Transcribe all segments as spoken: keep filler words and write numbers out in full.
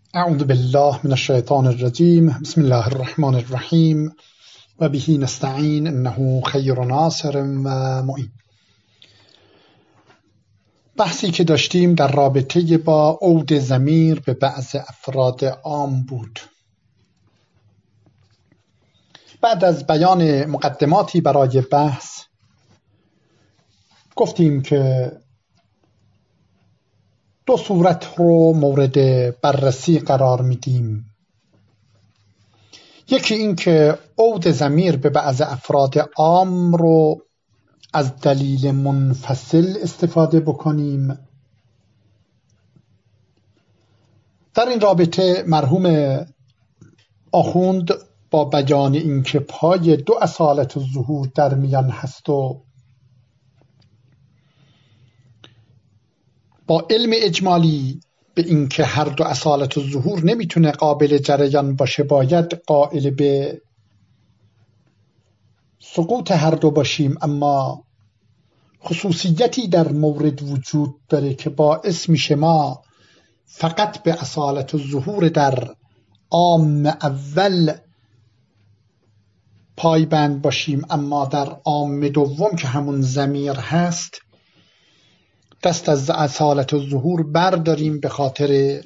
اعوذ بالله من الشیطان الرجیم. بسم الله الرحمن الرحیم و به نستعین انه خیر ناصر و معین. بحثی که داشتیم در رابطه با عود ضمیر به بعض افراد عام بود. بعد از بیان مقدماتی برای بحث گفتیم که دو صورت رو مورد بررسی قرار میدیم. یکی این که عود ضمیر به بعض افراد عام رو از دلیل منفصل استفاده بکنیم. در این رابطه مرحوم آخوند با بیان این که پای دو اصالت الظهور در میان هست و با علم اجمالی به این که هر دو اصالت الظهور نمیتونه قابل جریان باشه، باید قائل به سقوط هر دو باشیم، اما خصوصیتی در مورد وجود داره که باعث میشه ما فقط به اصالت الظهور در عام اول پایبند باشیم، اما در عام دوم که همون ضمیر هست دست از اصالت الظهور برداریم، به خاطر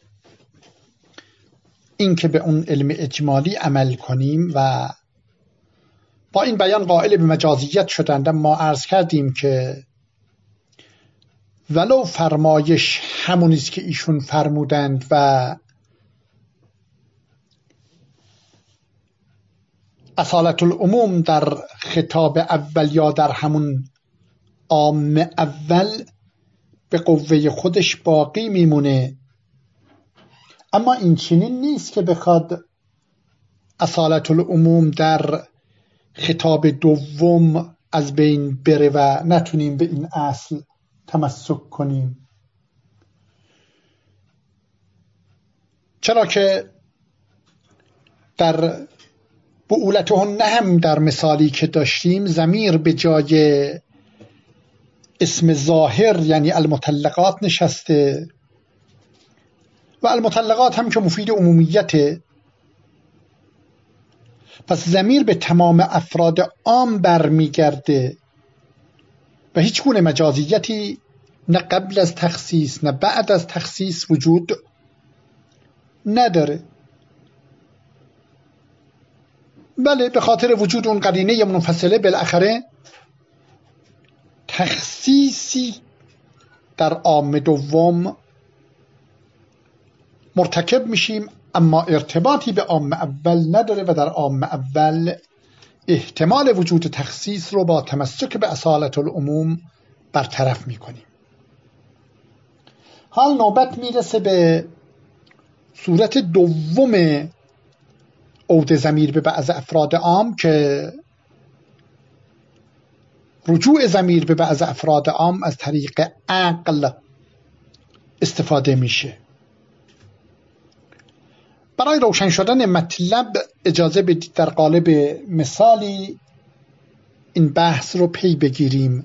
اینکه به اون علم اجمالی عمل کنیم و با این بیان قائل به مجازیت شدند. ما عرض کردیم که ولو فرمایش همونیست که ایشون فرمودند و اصالت العموم در خطاب اول یا در همون عام اول به قوه خودش باقی میمونه، اما این چنین نیست که بخواد اصالت العموم در خطاب دوم از بین بره و نتونیم به این اصل تمسک کنیم. چرا که در بعولتهن هم در مثالی که داشتیم ضمیر به جای اسم ظاهر یعنی المطلقات نشسته و المطلقات هم که مفید عمومیته، پس ضمیر به تمام افراد عام برمیگرده و هیچ گونه مجازیتی نه قبل از تخصیص نه بعد از تخصیص وجود نداره. بله، به خاطر وجود اون قرینه منفصله بالاخره تخصیصی در عام دوم مرتکب میشیم، اما ارتباطی به عام اول نداره و در عام اول احتمال وجود تخصیص رو با تمسک به اصالت العموم برطرف میکنیم. حال نوبت میرسه به صورت دوم عود ضمیر به بعض افراد عام که رجوع ضمیر به بعض افراد عام از طریق عقل استفاده میشه. برای روشن شدن مطلب اجازه بدید در قالب مثالی این بحث رو پی بگیریم.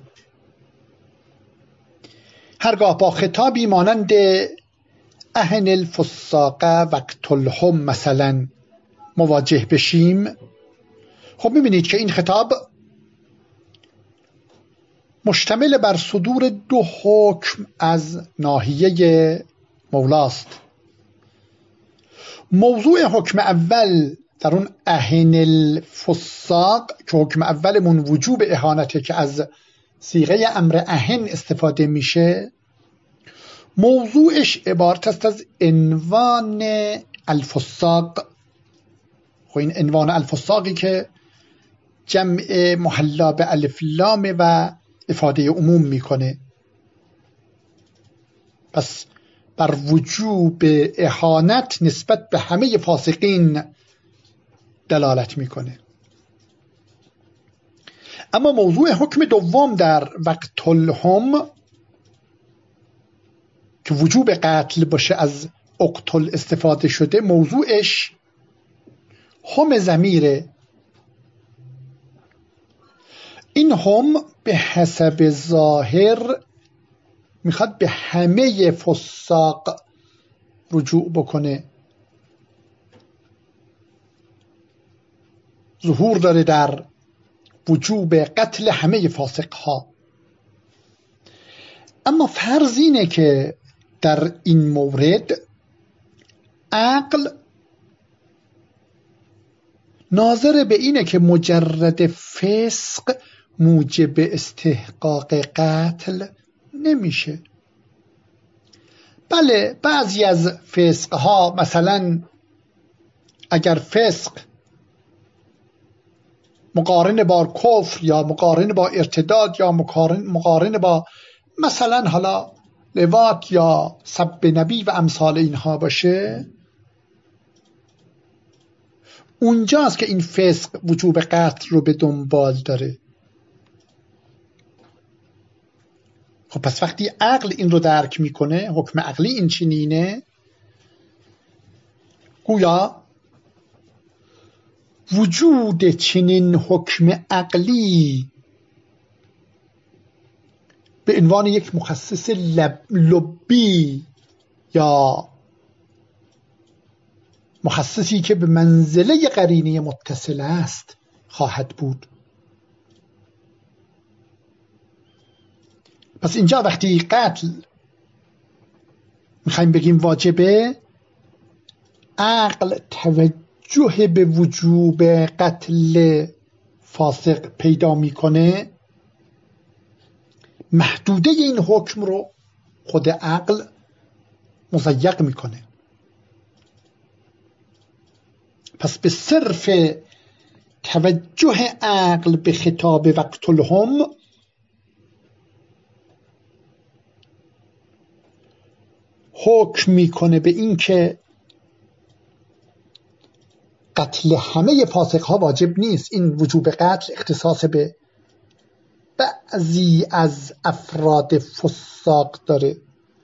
هرگاه با خطابی مانند اهن الفساق وقتلهم مثلا مواجه بشیم، خب میبینید که این خطاب مشتمل بر صدور دو حکم از ناحیه مولاست. موضوع حکم اول در اون اهن الفساق که حکم اولمون وجوب اهانته که از صیغه امر اهن استفاده میشه، موضوعش عبارت است از عنوان الفساق. خب این عنوان الفساقی که جمع محلا به الف لام و افاده عموم میکنه، پس بر وجوب اهانت نسبت به همه فاسقین دلالت میکنه. اما موضوع حکم دوم در وقتلهم که وجوب قتل باشه از اقتل استفاده شده، موضوعش هم ضمیره. این هم به حسب ظاهر میخواد به همه فساق رجوع بکنه. ظهور داره در وجوب قتل همه فاسق ها. اما فرض اینه که در این مورد عقل ناظر به اینه که مجرد فسق موجب استحقاق قتل نمیشه. بله بعضی از فسق ها، مثلا اگر فسق مقارن با کفر یا مقارن با ارتداد یا مقارن, مقارن با مثلا حالا لواط یا سب نبی و امثال اینها باشه، اونجاست که این فسق وجوب قتل رو به دنبال داره. خب پس وقتی عقل این رو درک میکنه، حکم عقلی این چنینه، گویا وجود چنین حکم عقلی به عنوان یک مخصص لب لبی یا مخصصی که به منزله قرینه متصل است خواهد بود. پس اینجا وقتی قتل میخوایم بگیم واجبه، عقل توجه به وجوب قتل فاسق پیدا میکنه، محدوده این حکم رو خود عقل مضیق میکنه. پس به صرف توجه عقل به خطاب وقتلهم حکم میکنه به این که قتل همه فاسق ها واجب نیست. این وجوب قتل اختصاص به بعضی از افراد فساق داره.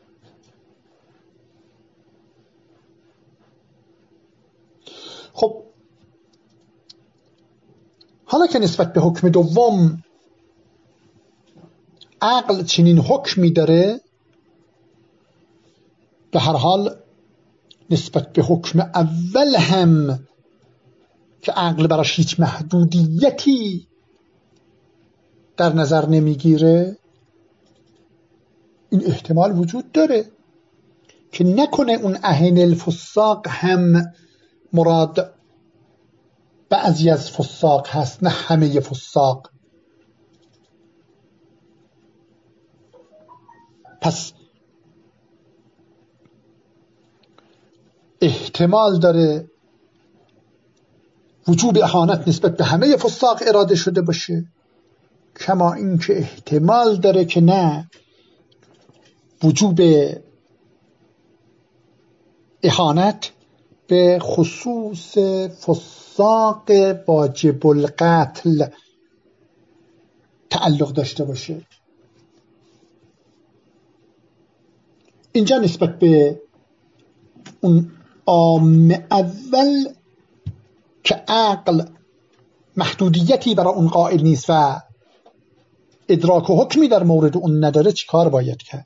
خب حالا که نسبت به حکم دوم عقل چنین حکمی داره، به هر حال نسبت به حکم اول هم که عقل براش هیچ محدودیتی در نظر نمیگیره، این احتمال وجود داره که نکنه اون اهل الفساق هم مراد بعضی از فساق هست، نه همه فساق. پس احتمال داره وجوب اهانت نسبت به همه فساق اراده شده باشه، کما اینکه احتمال داره که نه، وجوب اهانت به خصوص فساق واجب القتل تعلق داشته باشه. اینجا نسبت به اون عام اول که عقل محدودیتی برای اون قائل نیست و ادراک و حکمی در مورد اون نداره، چی کار باید کرد؟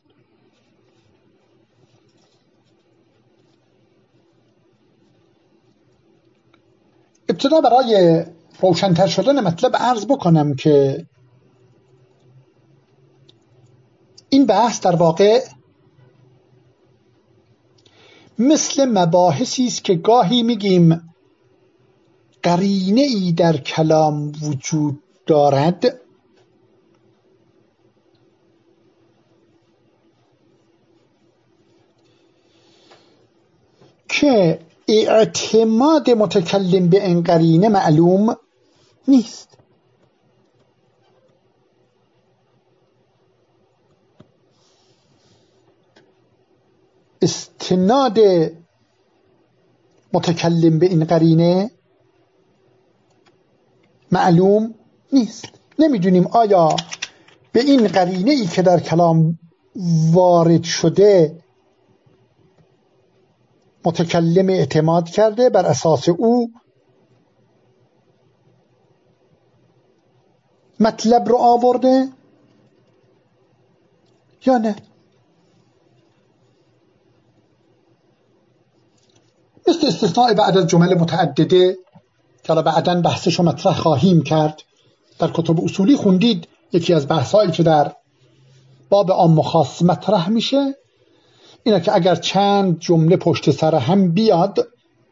ابتدا برای روشن‌تر شدن مطلب عرض بکنم که این بحث در واقع مثل مباحثی است که گاهی میگیم قرینه ای در کلام وجود دارد که اعتماد متکلم به این قرینه معلوم نیست. استناد متکلم به این قرینه معلوم نیست. نمیدونیم آیا به این قرینه ای که در کلام وارد شده متکلم اعتماد کرده، بر اساس او مطلب رو آورده یا نه. مثل استثناء بعد از جمل متعدده که بعداً بحثش رو مطرح خواهیم کرد. در کتب اصولی خوندید یکی از بحثایی که در باب عام و خاص مطرح میشه اینه که اگر چند جمله پشت سر هم بیاد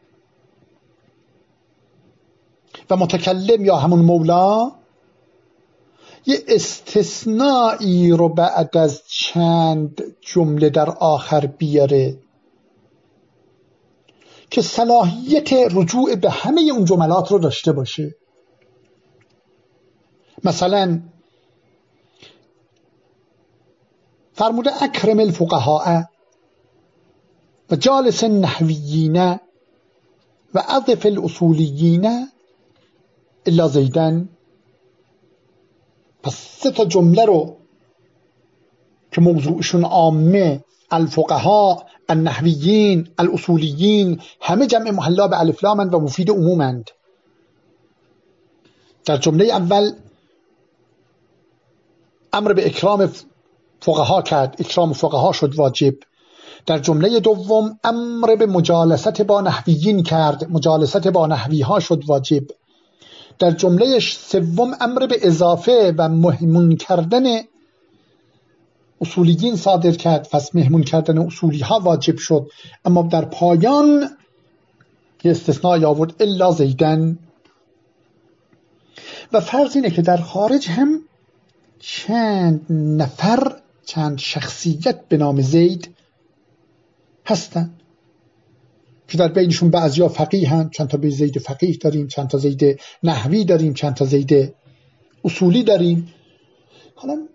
و متکلم یا همون مولا یه استثنایی رو بعد از چند جمله در آخر بیاره که صلاحیت رجوع به همه اون جملات رو داشته باشه. مثلا فرموده اکرم الفقهاء و جالس النحویین و اضف الاصولیین الا زیدن. پس سه تا جمله رو که موضوعشون عامه، الفقهاء، النحویین، الاصولیین، همه جمع محلا به الف لامند و مفید عمومند. در جمله اول امر به اکرام فقها کرد، اکرام فقها شد واجب. در جمله دوم امر به مجالست با نحویین کرد، مجالست با نحوی ها شد واجب. در جمله سوم امر به اضافه و مهمون کردن اصولیین صادر کرد، پس مهمون کردن اصولی ها واجب شد. اما در پایان یه استثناء آورد الا زیدن. و فرض اینه که در خارج هم چند نفر، چند شخصیت به نام زید هستن که در بینشون بعضیا فقیه هستند، چند تا زید فقیه داریم، چند تا زید نحوی داریم، چند تا زید اصولی داریم. حالا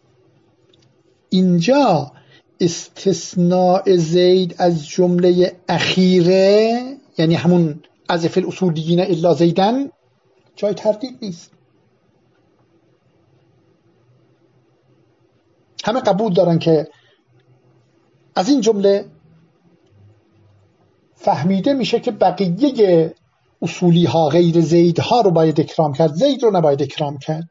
اینجا استثناء زید از جمله اخیره، یعنی همون اضف الاصولیین الا زیدن، جای تردید نیست. همه قبول دارن که از این جمله فهمیده میشه که بقیه اصولی ها غیر زید ها رو باید اکرام کرد، زید رو نباید اکرام کرد.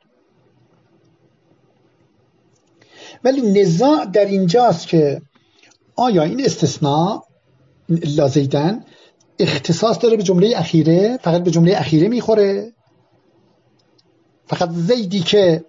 ولی نزاع در اینجاست که آیا این استثناء، این الا زیدن، اختصاص داره به جمله اخیره، فقط به جمله اخیره میخوره، فقط زیدی که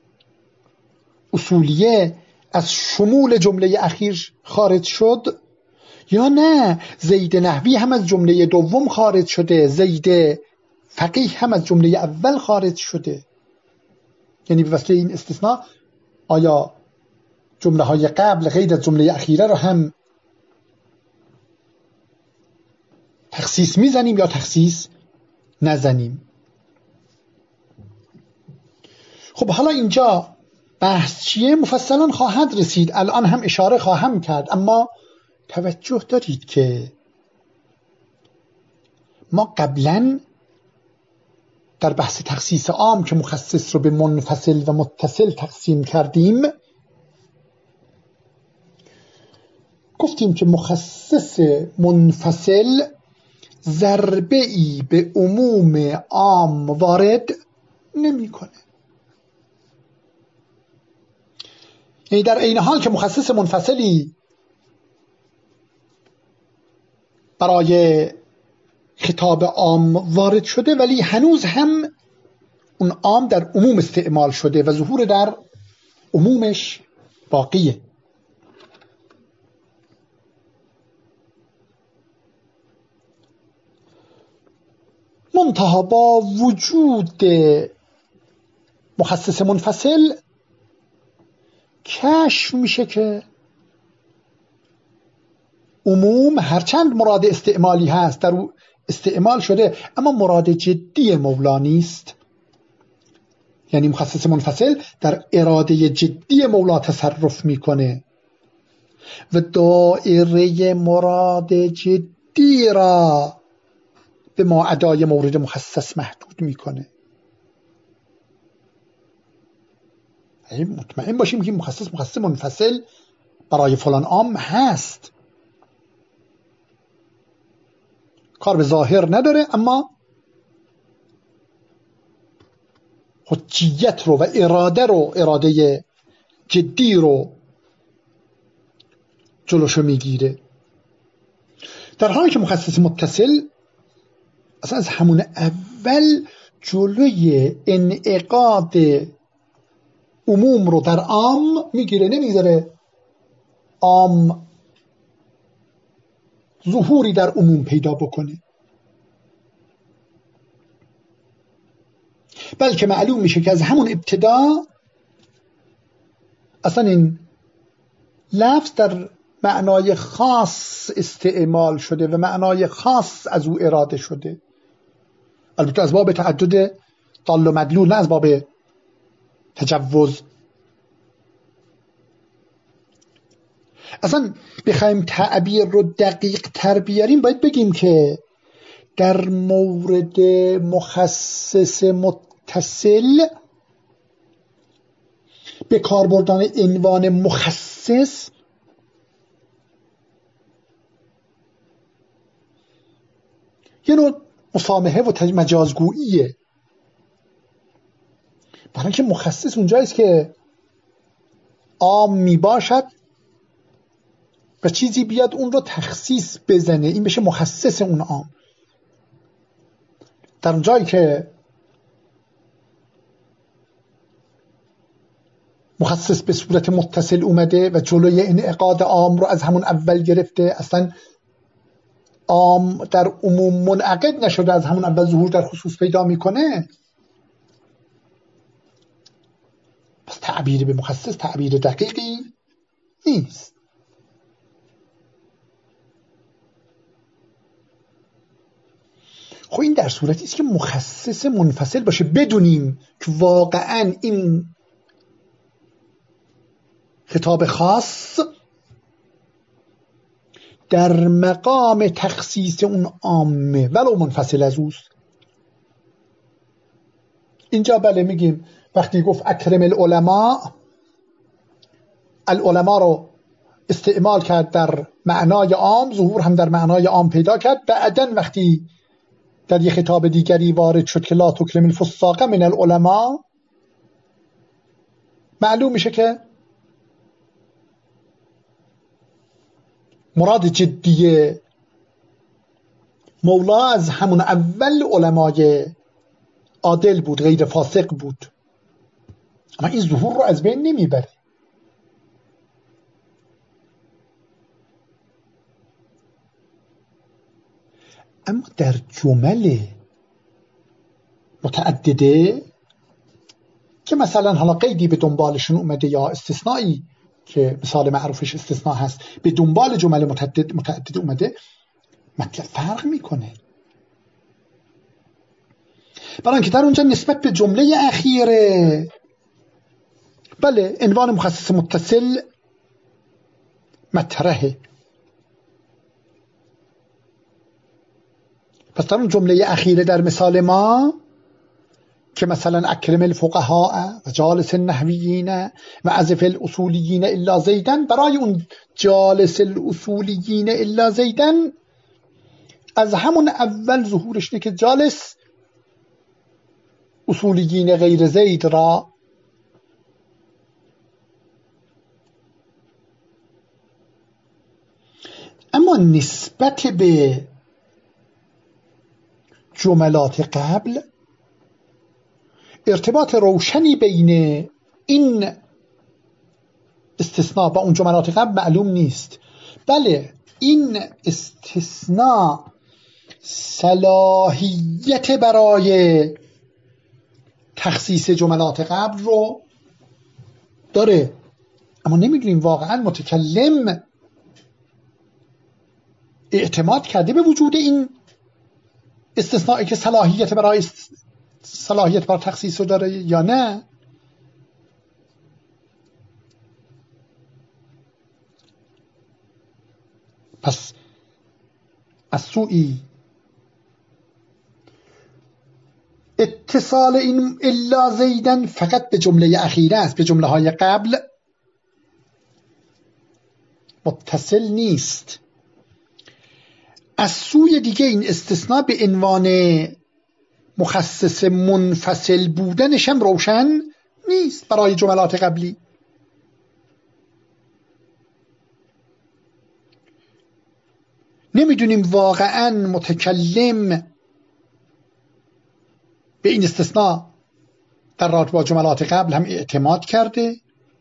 اصولیه از شمول جمله اخیر خارج شد، یا نه زید نحوی هم از جمله دوم خارج شده، زید فقیه هم از جمله اول خارج شده. یعنی به واسطه این استثناء آیا جمله های قبل غیر از جمله اخیره رو هم تخصیص میزنیم یا تخصیص نزنیم؟ خب حالا اینجا بحث چیه؟ مفصلا خواهد رسید، الان هم اشاره خواهم کرد. اما توجه دارید که ما قبلا در بحث تخصیص عام که مخصص رو به منفصل و متصل تقسیم کردیم گفتیم که مخصص منفصل ضربه ای به عموم عام وارد نمی کنه. یعنی در این حال که مخصص منفصلی برای خطاب عام وارد شده، ولی هنوز هم اون عام در عموم استعمال شده و ظهور در عمومش باقیه. منتها با وجود مخصص منفصل کشف میشه که عموم هرچند مراد استعمالی هست، در او استعمال شده، اما مراد جدی مولا نیست. یعنی مخصص منفصل در اراده جدی مولا تصرف میکنه و دائره مراد جدی را به ما ادای مورد مخصص محدود میکنه. مطمئن باشیم که مخصص مخصص منفصل برای فلان عام هست، کار به ظاهر نداره، اما حجیت رو و اراده رو، اراده جدی رو جلوشو میگیره. در حالی که مخصص متصل اصلا از همون اول جلوی انعقاد عموم رو در عام میگیره، نمیذاره عام ظهوری در عموم پیدا بکنه، بلکه معلوم میشه که از همون ابتدا اصلا این لفظ در معنای خاص استعمال شده و معنای خاص از او اراده شده، البته از باب تعدد ضال و مدلول، نه از باب تجوز. اصلا بخوایم تعبیر رو دقیق تر بیاریم باید بگیم که در مورد مخصص متصل به کار بردن عنوان مخصص یه نوع مسامحه و مجازگوییه، برای اینکه مخصص اونجاییست که عام می باشد و چیزی بیاد اون رو تخصیص بزنه، این بشه مخصص اون عام. در اون جایی که مخصص به صورت متصل اومده و جلوی انعقاد عام رو از همون اول گرفته، اصلا عام در عموم منعقد نشده، از همون اول ظهور در خصوص پیدا میکنه، پس تعبیر به مخصص تعبیر دقیقی نیست. خب این در صورتی است که مخصص منفصل باشه، بدونیم که واقعا این خطاب خاص در مقام تخصیص اون عامه ولو منفصل از اوست. اینجا بله میگیم وقتی گفت اکرم العلماء، العلماء رو استعمال کرد در معنای عام، ظهور هم در معنای عام پیدا کرد. بعدن وقتی در یک خطاب دیگری وارد شد که لا تکرم الفساق من العلماء، معلوم میشه که مراد جدی مولا از همون اول علمای عادل بود، غیر فاسق بود، اما این ظهور رو از بین نمیبره. اما در جمل متعدده که مثلا حالا قیدی به دنبالشون اومده یا استثنایی که مثال معروفش استثناء هست به دنبال جمل متعدد متعدد اومده، مطلب فرق میکنه. برای اینکه در اونجا نسبت به جمله اخیره بله عنوان مخصص متصل مطرحه، پس در اون جمله اخیره در مثال ما که مثلا اکرم الفقهاء و جالس النحویین و عزف الاصولیین الا زیدن، برای اون جالس الاصولیین الا زیدن از همون اول ظهورش نه که جالس اصولیین غیر زید را اما نسبت به جملات قبل ارتباط روشنی بین این استثناء با اون جملات قبل معلوم نیست. بله این استثناء صلاحیت برای تخصیص جملات قبل رو داره، اما نمیدونیم واقعا متکلم اعتماد کرده به وجود این استثناءی که صلاحیت برای است... صلاحیت برای تخصیص رو داره یا نه. پس از سوی اتصال این الا زیدن فقط به جمله اخیره است، به جمله های قبل متصل نیست. از سوی دیگه این استثناء به عنوان مخصص منفصل بودنش هم روشن نیست برای جملات قبلی. نمیدونیم واقعا متکلم به این استثناء در رابطه با جملات قبل هم اعتماد کرده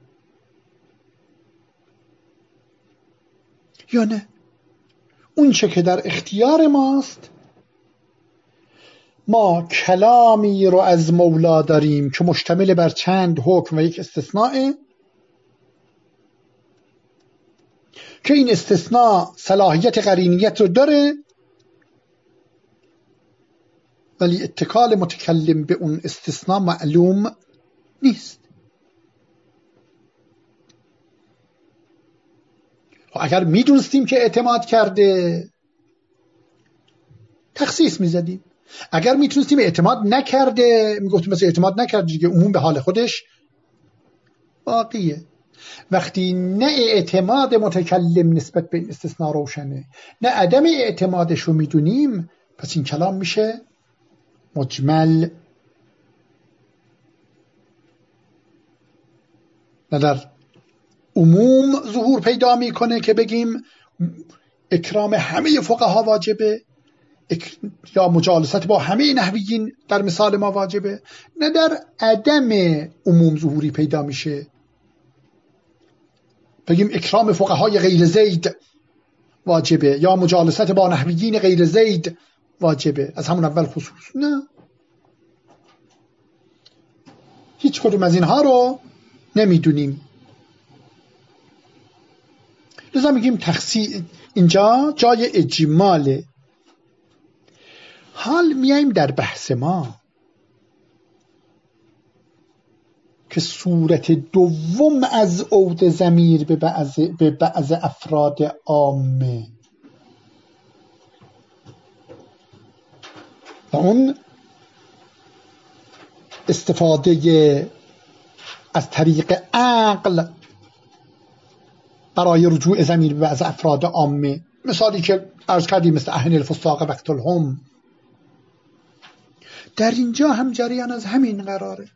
یا نه. اون چه که در اختیار ماست، ما کلامی رو از مولا داریم که مشتمل بر چند حکم و یک استثناء، که این استثناء صلاحیت قرینیت رو داره ولی اتکال متکلم به اون استثناء معلوم نیست. و اگر میدونستیم که اعتماد کرده تخصیص میزدیم، اگر میتونستیم اعتماد نکرده میگفتیم مثلا اعتماد نکرده دیگه، عموم به حال خودش باقیه. وقتی نه اعتماد متکلم نسبت به این استثناء روشنه نه عدم اعتمادش رو میدونیم، پس این کلام میشه مجمل. نه در عموم ظهور پیدا میکنه که بگیم اکرام همه فقها واجبه یا مجالست با همه نحویین در مثال ما واجبه، نه در عدم عموم ظهوری پیدا میشه بگیم اکرام فقهای غیر زید واجبه یا مجالست با نحویین غیر زید واجبه از همون اول خصوص. نه، هیچ کدوم از اینها رو نمیدونیم. لذا میگیم تخصیص اینجا جای اجماله. حال میایم در بحث ما که صورت دوم از عود ضمیر به بعض به بعض افراد عامه و اون استفاده از طریق عقل برای رجوع ضمیر به بعض افراد عامه، مثالی که عرض کردیم مثل اهل الفساق وقت الهم، در اینجا هم جریان از همین قراره.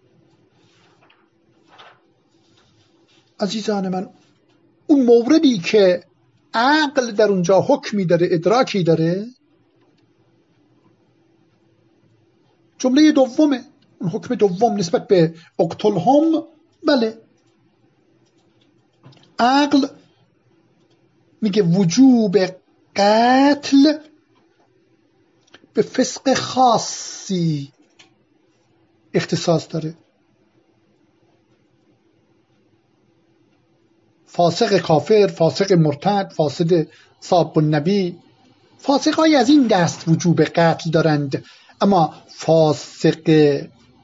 عزیزان من، اون موردی که عقل در اونجا حکمی داره، ادراکی داره، جمله دومه، اون حکم دوم نسبت به اقتلهم. بله، عقل میگه وجوب قتل به فسق خاصی اختصاص داره. فاسق کافر، فاسق مرتد، فاسد صاب النبی، فاسقای از این دست وجوب قتل دارند. اما فاسق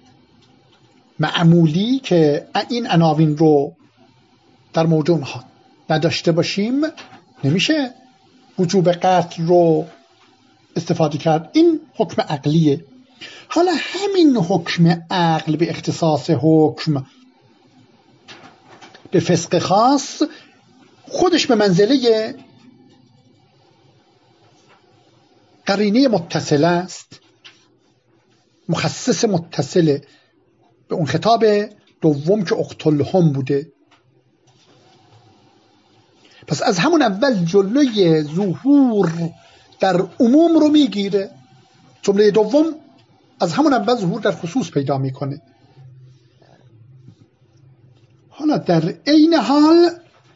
معمولی که این عناوین رو در موضوع اونها نداشته باشیم نمیشه وجوب قتل رو استفاده کرد. این حکم عقلیه. حالا همین حکم عقل به اختصاص حکم به فسق خاص خودش به منزله قرینه متصل است، مخصص متصل به اون خطاب دوم که اقتلهم بوده. پس از همون اول جلوی ظهور در عموم رو میگیره. جمله دوم از همون اول ظهور در خصوص پیدا میکنه. حالا در عین حال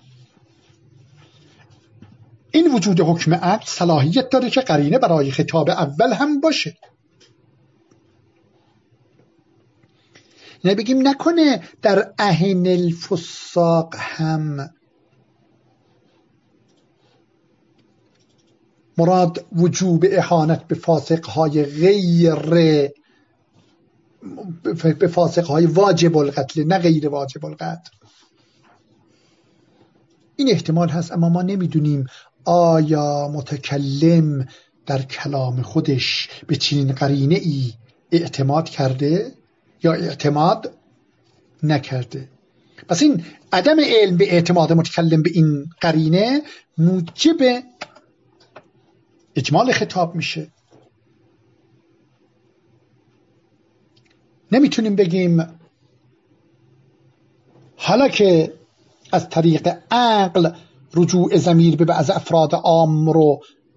این وجود حکم عقل صلاحیت داره که قرینه برای خطاب اول هم باشه. نه بگیم نکنه در اهل الفساق هم مراد وجوب اهانت به فاسقهای غیر به فاسقهای واجب القتل نه غیر واجب القتل. این احتمال هست، اما ما نمیدونیم آیا متکلم در کلام خودش به چنین قرینه ای اعتماد کرده یا اعتماد نکرده. پس این عدم علم به اعتماد متکلم به این قرینه موجب اجمال خطاب میشه. نمیتونیم بگیم حالا که از طریق عقل رجوع ضمیر به بعض افراد عام رو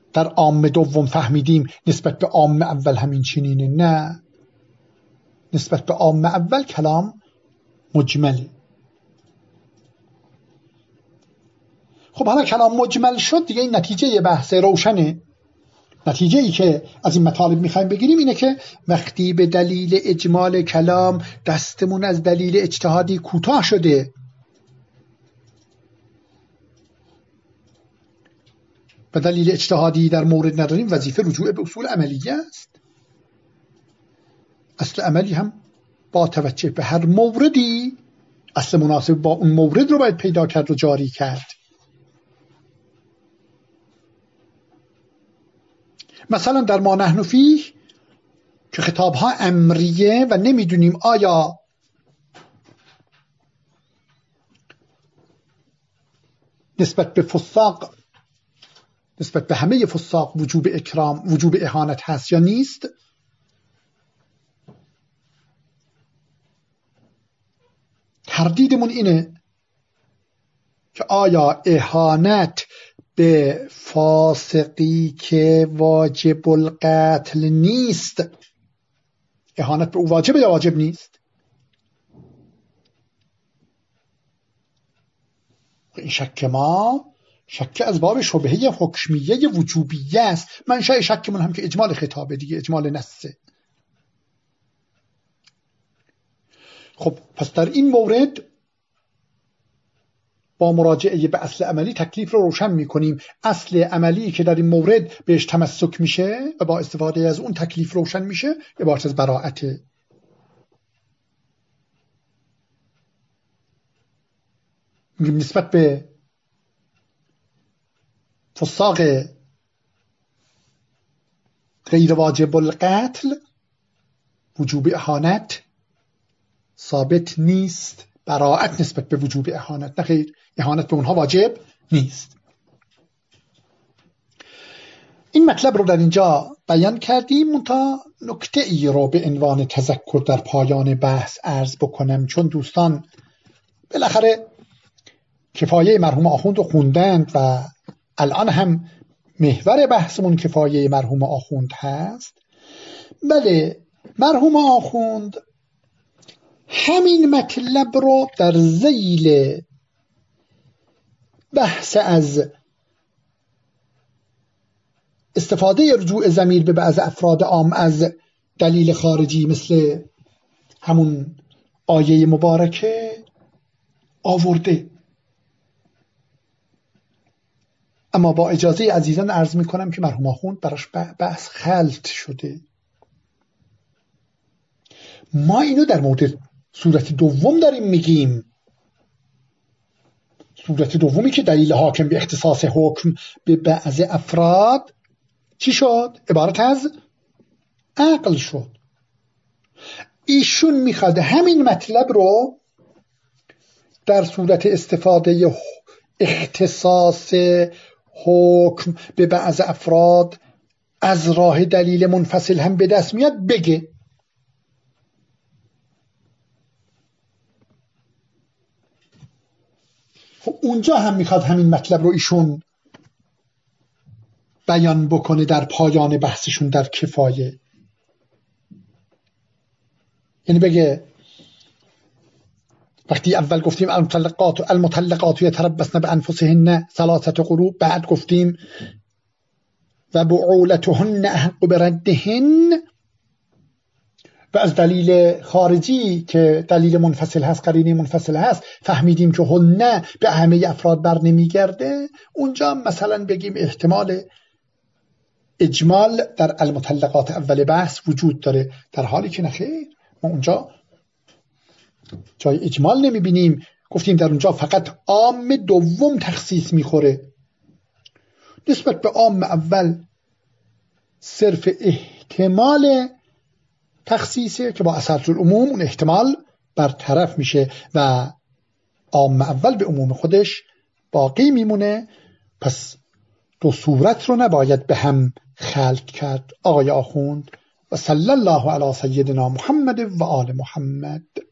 در عام دوم فهمیدیم نسبت به عام اول همین چنینه. نه، نسبت به عام اول کلام مجمله. خب حالا کلام مجمل شد دیگه، این نتیجه بحث روشنه. نتیجه ای که از این مطالب میخوایم بگیریم اینه که وقتی به دلیل اجمال کلام دستمون از دلیل اجتهادی کوتاه شده و دلیل اجتهادی در مورد نداریم، وظیفه رجوع به اصول عملیه است. اصل عملی هم با توجه به هر موردی اصل مناسب با اون مورد رو باید پیدا کرد و جاری کرد. مثلا در ما نحن فیه که خطابها امریه و نمیدونیم آیا نسبت به فساق، نسبت به همه فساق وجوب اکرام، وجوب اهانت هست یا نیست. تردیدمون اینه که آیا اهانت به فاسقی که واجب القتل نیست، اهانت به او واجب یا واجب نیست؟ این شک ما شک از باب شبهه حکمیه وجوبیه است. منشأ شکمون هم که اجمال خطابه دیگه، اجمال نصه. خب پس در این مورد با مراجعه به اصل عملی تکلیف رو روشن میکنیم. اصل عملی که در این مورد بهش تمسک میشه و با استفاده از اون تکلیف روشن میشه عبارت از براءت. میگیم نسبت به فساق غیر واجب القتل وجوب اهانت ثابت نیست، براءت نسبت به وجوب اهانت. نه خیر، اهانت به اونها واجب نیست. این مطلب رو در اینجا بیان کردیم. تا نکته ای رو به عنوان تذکر در پایان بحث عرض بکنم، چون دوستان بالاخره کفایه مرحوم آخوند رو خوندند و الان هم محور بحثمون کفایه مرحوم آخوند هست. بله، مرحوم آخوند همین مطلب رو در ذیل بحث از استفاده رجوع ضمیر به بعض افراد عام از دلیل خارجی مثل همون آیه مبارکه آورده. اما با اجازه عزیزان عرض می کنم که مرحوم آخوند براش بحث خلط شده. ما اینو در مورد صورت دوم داریم میگیم. صورت دومی که دلیل حاکم به اختصاص حکم به بعض افراد چی شد؟ عبارت از عقل شد. ایشون میخواد همین مطلب رو در صورت استفاده اختصاص حکم به بعض افراد از راه دلیل منفصل هم به دست میاد بگه. خب اونجا هم میخواد همین مطلب رو ایشون بیان بکنه در پایان بحثشون در کفایه. یعنی بگه وقتی اول گفتیم المطلقات المطلقات یتربصن بانفسهن ثلاثه قروء، بعد گفتیم و بعولتهن احق بردهن، و از دلیل خارجی که دلیل منفصل هست، قرینه منفصل هست، فهمیدیم که هن به همه افراد بر نمیگرده. اونجا مثلا بگیم احتمال اجمال در المطلقات اول بحث وجود داره، در حالی که نخیر، ما اونجا جای اجمال نمیبینیم. گفتیم در اونجا فقط عام دوم تخصیص میخوره. نسبت به عام اول صرف احتمال تخصیصه که با اثرات العموم اون احتمال برطرف میشه و عام اول به عموم خودش باقی میمونه. پس دو صورت رو نباید به هم خلط کرد. آقای آخوند و صلی الله علی سیدنا محمد و آل محمد.